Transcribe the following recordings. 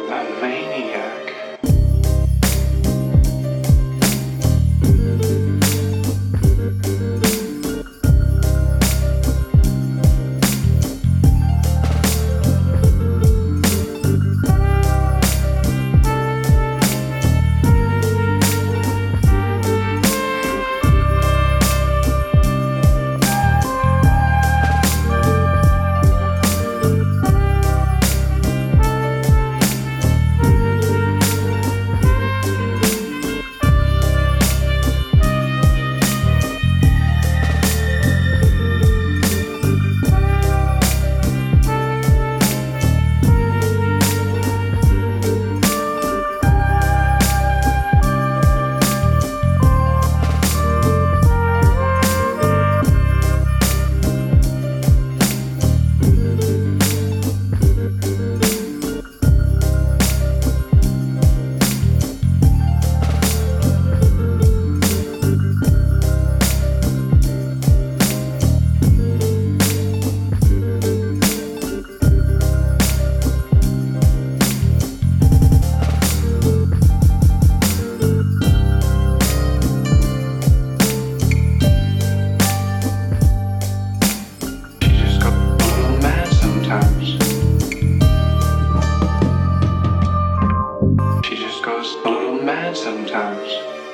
a maniac. She just goes a little mad sometimes.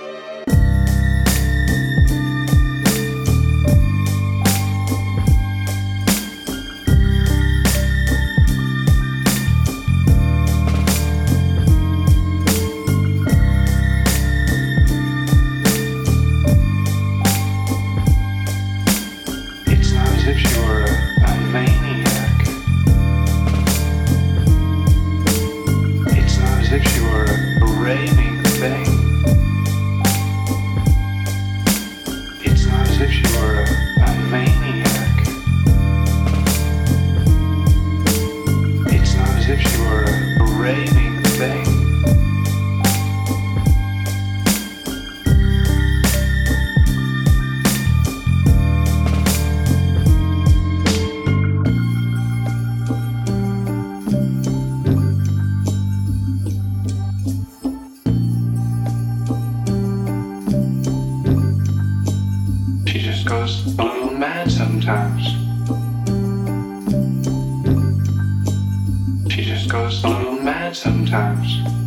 It's not as if she were a maniac. It's not as if she were a raving thing. It's not as if she were a maniac. It's not as if she were a raving thing. She just goes a little mad sometimes. She just goes a little mad sometimes.